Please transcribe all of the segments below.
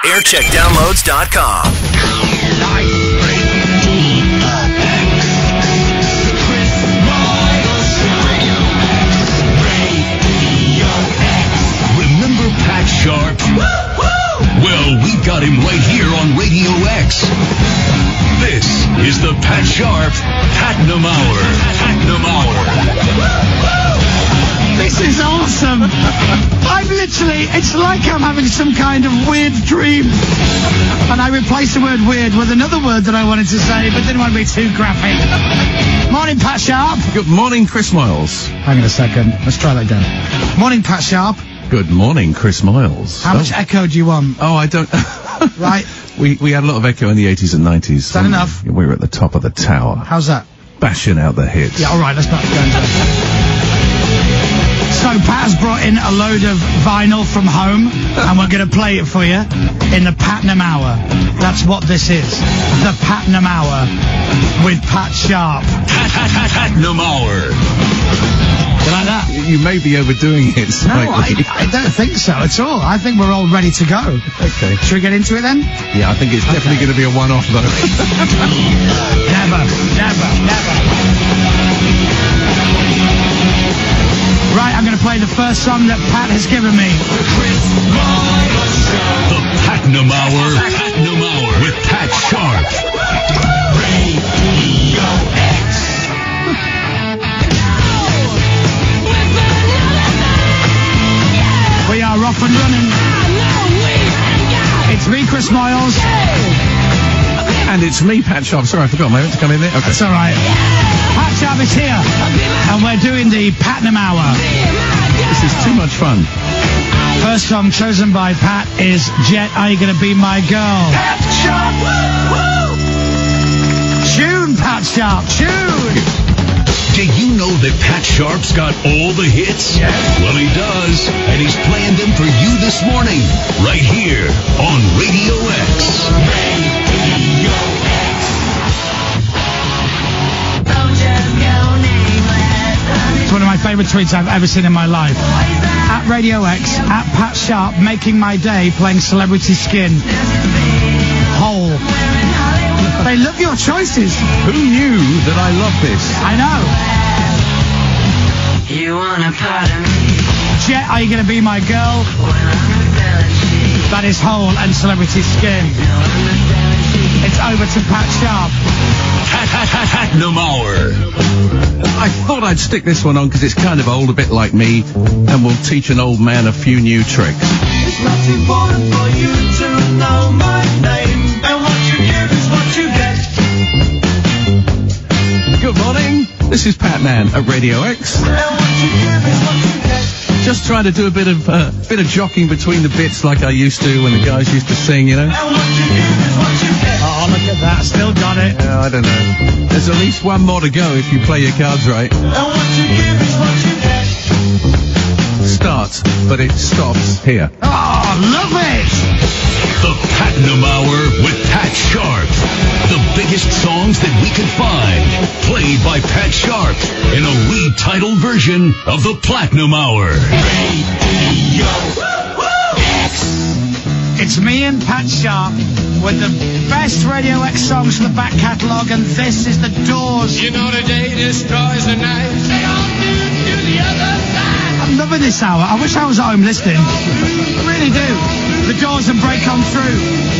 aircheckdownloads.com. Remember Pat Sharp? Well, we got him right here on Radio X. This is the Pat Sharp Patnam Hour. Patnam Hour. This is awesome. It's like I'm having some kind of weird dream. And I replaced the word weird with another word that I wanted to say, but didn't want to be too graphic. Morning, Pat Sharp. Good morning, Chris Miles. Hang on a second. Let's try that again. Morning, Pat Sharp. Good morning, Chris Miles. How much echo do you want? Oh, I don't... Right. We had a lot of echo in the 80s and 90s. Is that enough? We were at the top of the tower. How's that? Bashing out the hits. Yeah, all right, let's not go into that. So Pat has brought in a load of vinyl from home, and we're going to play it for you in the Patnam Hour. That's what this is. The Patnam Hour with Pat Sharp. Patnam Hour. You like that? You may be overdoing it slightly. No, I don't think so at all. I think we're all ready to go. Okay. Should we get into it then? Yeah, I think it's definitely going to be a one-off, though. Never. Right, I'm going to play the first song that Pat has given me. The Patnam Hour. Patnam Hour with Pat Sharp. Radio X. We are off and running. It's me, Chris Miles. And it's me, Pat Sharp. Sorry, I forgot. Am I meant to come in there? Okay. That's all right. Pat Sharp is here, and we're doing the Patnam Hour. This is too much fun. First song chosen by Pat is Jet, Are You Gonna Be My Girl? Pat Sharp! Tune, Pat Sharp, tune! Do you know that Pat Sharp's got all the hits? Yeah. Well, he does, and he's playing them for you this morning, right here on Radio X. Radio X. It's one of my favourite tweets I've ever seen in my life. At Radio X, at Pat Sharp, making my day playing Celebrity Skin. Hole. They love your choices. Who knew that I love this? I know. You wanna part of me? Jet, Are You Gonna Be My Girl? That is Hole and Celebrity Skin. It's over to Pat Sharp. Patnam Hour. I thought I'd stick this one on because it's kind of old, a bit like me, and we'll teach an old man a few new tricks. It's not important for you to know my name, and what you give is what you get. Good morning. This is Pat Man at Radio X. And what you give is what you get. Just trying to do a bit of jockeying between the bits like I used to when the guys used to sing, you know. And what you give is what you get. Oh, look at that. Still got it. I don't know. There's at least one more to go if you play your cards right. And what you give is what you get. Starts, but it stops here. Oh, love it. The Patnam Hour with Pat Sharp. The biggest songs that we could find, played by Pat Sharp in a retitled version of the Platinum Hour. Radio X. It's me and Pat Sharp with the best Radio X songs from the back catalogue, and this is The Doors. You know the day destroys the night. Say on to the other side. I'm loving this hour. I wish I was at home listening. I really do. The Doors and Break On Through.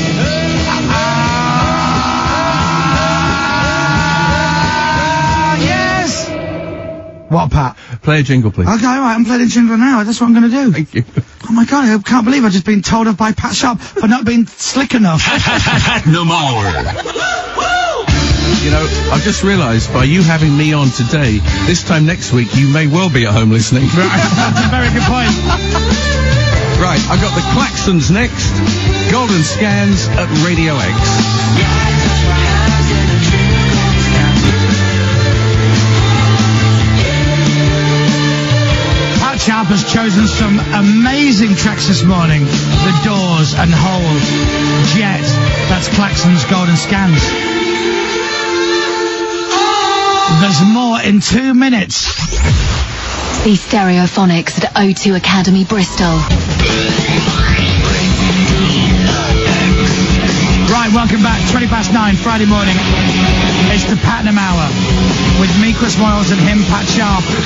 Yes. What, Pat? Play a jingle, please. Okay, all right, I'm playing the jingle now. That's what I'm going to do. Thank you. Oh my God, I can't believe I've just been told off by Pat Sharp for not being slick enough. Platinum Hour. You know, I've just realised by you having me on today, this time next week you may well be at home listening. That's a very good point. Right, I've got the Klaxons next. Golden Scans at Radio X. Pat Sharp has chosen some amazing tracks this morning. The Doors and Hole. Jet. That's Klaxons, Golden Scans. There's more in 2 minutes. See Stereophonics at O2 Academy, Bristol. welcome back. 9:20, Friday morning. It's the Platinum Hour with me, Chris Moyles, and him, Pat Sharp. The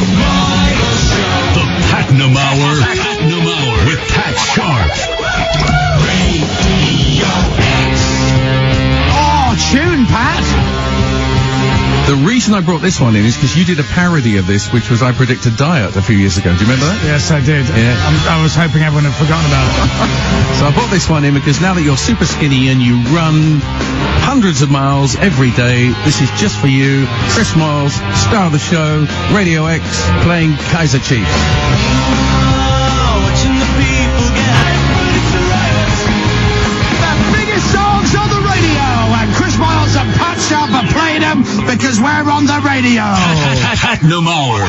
Platinum Hour. Platinum Hour with Pat Sharp. Oh, tune, Pat. The reason I brought this one in is because you did a parody of this, which was I Predicted Diet a few years ago. Do you remember that? Yes, I did. Yeah. I was hoping everyone had forgotten about it. So I brought this one in because now that you're super skinny and you run hundreds of miles every day, this is just for you. Chris Moyles, star of the show, Radio X, playing Kaiser Chiefs. Watching the people get The biggest songs on the radio, and Chris Moyles and Pat Sharp are playing them because we're on the radio. Platinum Hour.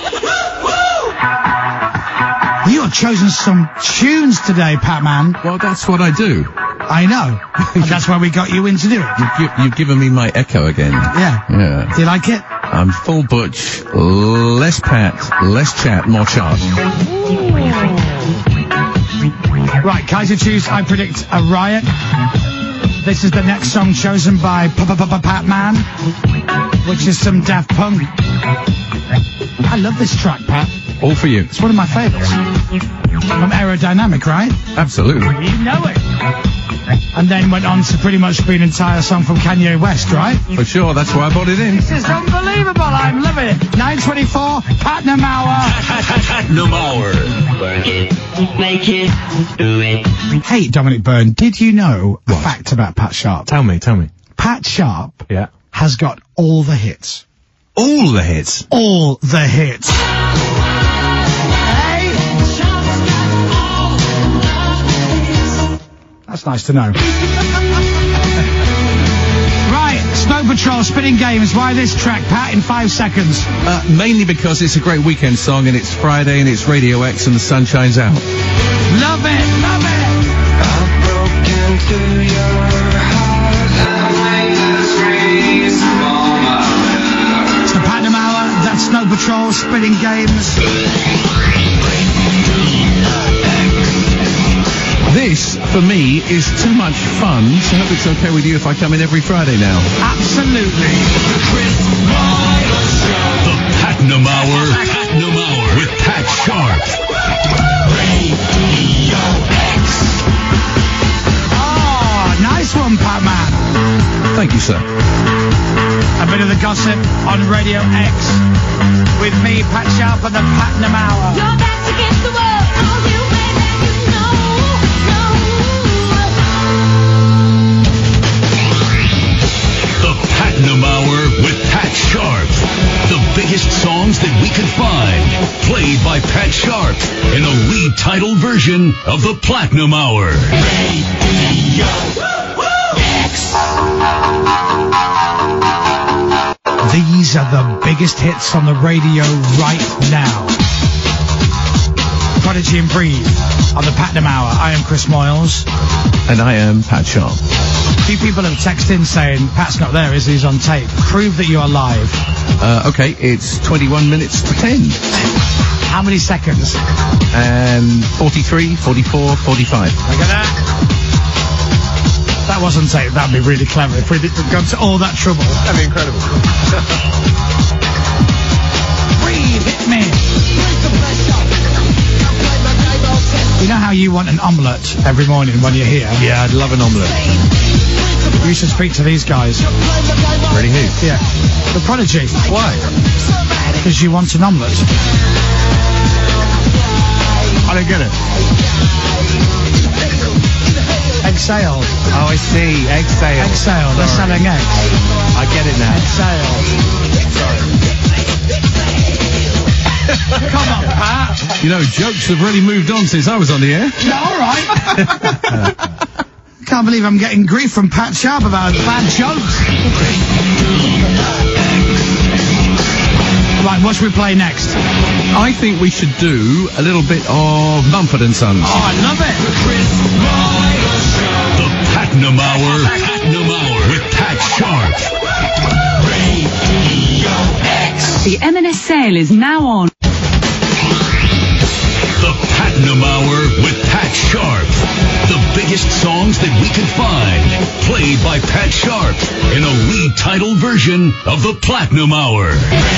You have chosen some tunes today, Pat man. Well, that's what I do. I know. And that's why we got you in to do it. You've given me my echo again. Yeah. Yeah. Do you like it? I'm full butch, less Pat, less chat, more chart. Right, Kaiser Chiefs, I predict a riot. This is the next song chosen by Pat Man, which is some Daft Punk. I love this track, Pat. All for you. It's one of my favourites. From Aerodynamic, right? Absolutely. You know it. And then went on to pretty much be an entire song from Kanye West, right? For sure, that's why I brought it in. This is unbelievable. I'm loving it. 9:24, Platinum Hour. Platinum Hour. Work it, make it, do it. Hey, Dominic Byrne, did you know a fact about Pat Sharp? Tell me. Pat Sharp Yeah. has got all the hits. All the hits. All the hits. Hey! That's nice to know. Right, Snow Patrol, Spinning Games. Why this track, Pat, in 5 seconds? Mainly because it's a great weekend song and it's Friday and it's Radio X and the sun shines out. Love it, love it. It's the Platinum Hour. That's Snow Patrol, Spinning Games. This, for me, is too much fun, so I hope it's okay with you if I come in every Friday now. Absolutely. The Platinum Hour. Platinum Hour with Pat Sharp. Oh, nice one, Pat Man. Thank you, sir. A bit of the gossip on Radio X with me, Pat Sharp, and the Platinum Hour. Your back's against the wall. All you made that you know. The Platinum Hour with Pat Sharp. The biggest songs that we could find. Played by Pat Sharp in a lead title version of the Platinum Hour. These are the biggest hits on the radio right now. Prodigy and Breathe on the Platinum Hour. I am Chris Moyles. And I am Pat Sharp. A few people have texted in saying, Pat's not there, is he? He's on tape. Prove that you are live. Okay, it's 21 minutes to 10. How many seconds? And 43, 44, 45. Look at that. That wasn't tape. That'd be really clever if we'd gone to all that trouble. That'd be incredible. Breathe, hit me. You know how you want an omelette every morning when you're here? Yeah, I'd love an omelette. You should speak to these guys. Really who? Yeah. The Prodigy. Why? Because you want an omelette. I don't get it. Exhale. Oh, I see. Exhale. Exhale. They're Sorry. selling eggs. I get it now. Exhale. Come on, Pat. You know, jokes have really moved on since I was on the air. Yeah, all right. Can't believe I'm getting grief from Pat Sharp about bad jokes. Right, what should we play next? I think we should do a little bit of Mumford & Sons. Oh, I love it. The Platinum Hour. Platinum Hour with Pat Sharp. The M&S sale is now on. The Platinum Hour with Pat Sharp. The biggest songs that we could find, played by Pat Sharp in a retitled version of the Platinum Hour.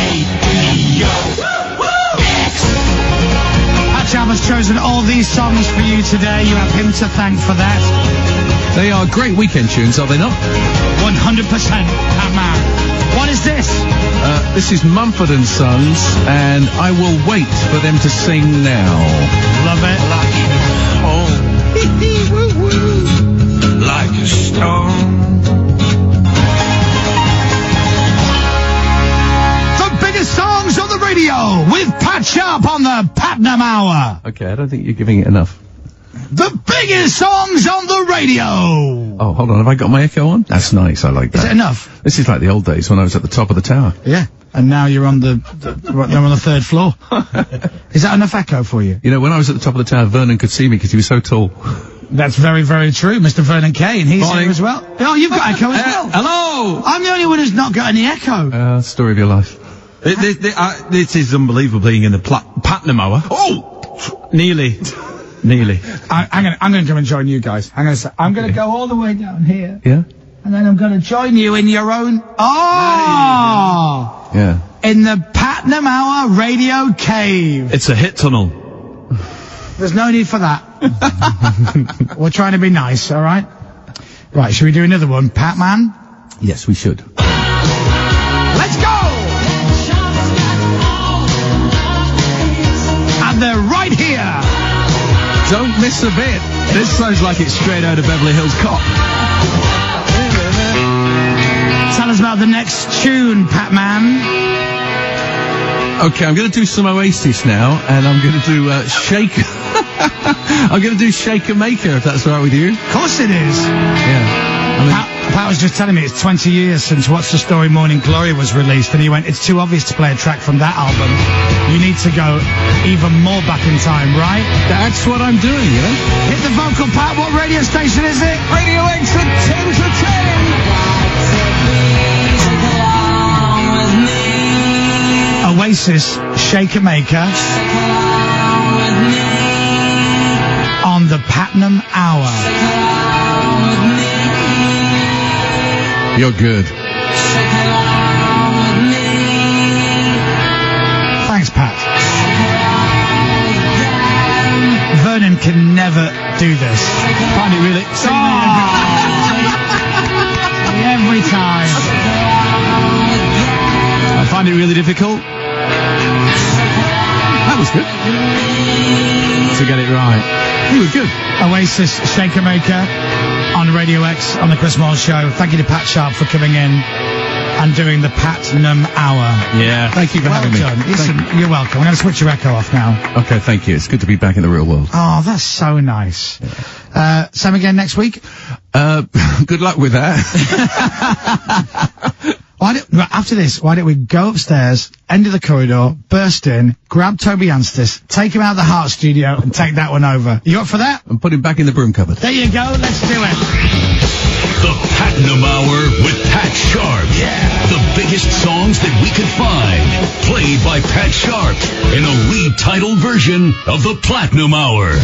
Pat Sharp has chosen all these songs for you today. You have him to thank for that. They are great weekend tunes, are they not? 100%, Pat Man. What is this? This is Mumford & Sons, and I will wait for them to sing now. Love it. Like a stone. The biggest songs on the radio with Pat Sharp on the Platinum Hour. Okay, I don't think you're giving it enough. The biggest songs on the radio. Oh, hold on, have I got my echo on? That's nice, I like that. Is it enough? This is like the old days when I was at the top of the tower. Yeah. And now you're on the third floor. Is that enough echo for you? You know, when I was at the top of the tower, Vernon could see me because he was so tall. That's very, very true, Mr. Vernon Kay, and he's Morning. here as well. Oh, you've got echo as well. Hello! I'm the only one who's not got any echo. Story of your life. This is unbelievable being in the Platinum Hour. Oh! Nearly. I'm going to come and join you guys. I'm going to go all the way down here. Yeah? And then I'm going to join you in your own... Oh! Yeah. In the Platinum Hour Radio Cave. It's a hit tunnel. There's no need for that. We're trying to be nice, all right? Right, should we do another one? Pat Man? Yes, we should. Let's go! And they're right here. Don't miss a bit. This sounds like it's straight out of Beverly Hills Cop. Tell us about the next tune, Pat Man. Okay, I'm going to do some Oasis now, and I'm going to do Shake... I'm going to do Shaker Maker, if that's all right with you. Of course it is. Yeah. Pat was just telling me it's 20 years since What's the Story Morning Glory was released, and he went, it's too obvious to play a track from that album. You need to go even more back in time, right? That's what I'm doing, you know? Hit the vocal, Pat. What radio station is it? Radio X at 10 to 10. Oasis, Shaker Maker. On the Platinum Hour. You're good. Thanks, Pat. Vernon can never do this. Find it really... Every time. I find it really difficult That was good. to get it right. You were good. Oasis, Shaker Maker on Radio X on the Chris Moore Show. Thank you to Pat Sharp for coming in and doing the Platinum Hour. Yeah. Thank you for having me. Done. Listen, you're welcome. I'm going to switch your echo off now. Okay, thank you. It's good to be back in the real world. Oh, that's so nice. Same again next week? Good luck with that. After this, why don't we go upstairs, end of the corridor, burst in, grab Toby Anstis, take him out of the Heart Studio, and take that one over. You up for that? And put him back in the broom cupboard. There you go. Let's do it. The Platinum Hour with Pat Sharp. Yeah. The biggest songs that we could find, played by Pat Sharp in a retitled version of the Platinum Hour.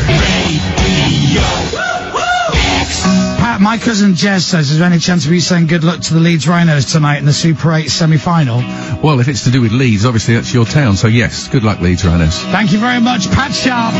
Pat, my cousin Jez says, is there any chance of you saying good luck to the Leeds Rhinos tonight in the Super 8 semi-final? Well, if it's to do with Leeds, obviously that's your town, so yes, good luck, Leeds Rhinos. Thank you very much, Pat Sharp.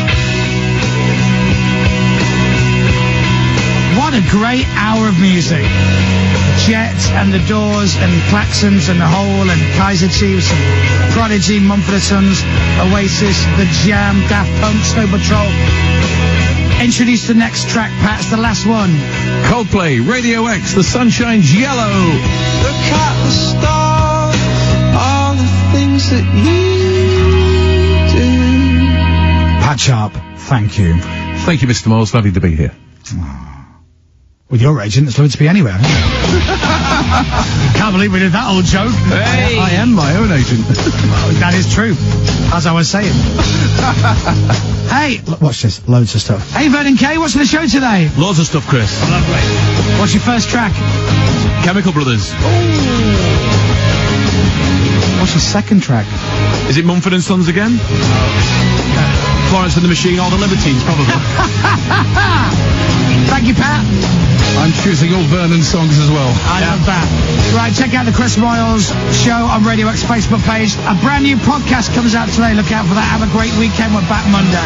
What a great hour of music. Jet and the Doors and Klaxons and the Hole and Kaiser Chiefs and Prodigy, Mumford & Sons, Oasis, The Jam, Daft Punk, Snow Patrol. Introduce the next track, Pat. It's the last one. Coldplay, Radio X, The Sun Shines Yellow. Look at the stars, all the things that you do. Pat Sharp, thank you. Thank you, Mr. Moores. Lovely to be here. With your agent, it's lovely to be anywhere. Can't believe we did that old joke. Hey. I am my own agent. That is true. As I was saying. Hey, watch this. Loads of stuff. Hey, Vernon Kay, what's the show today? Loads of stuff, Chris. Lovely. What's your first track? Chemical Brothers. What's your second track? Is it Mumford & Sons again? Florence and the Machine, All the Libertines, probably. Thank you, Pat. I'm choosing all Vernon songs as well. I love that. Right, check out the Chris Moyles Show on Radio X Facebook page. A brand new podcast comes out today. Look out for that. Have a great weekend. We're back Monday.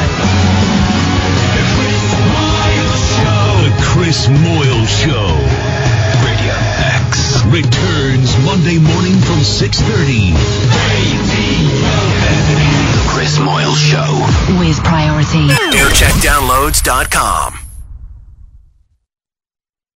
The Chris Moyles Show. Radio X returns Monday morning from 6:30. The Chris Moyles Show. With Priority. AirCheckDownloads.com.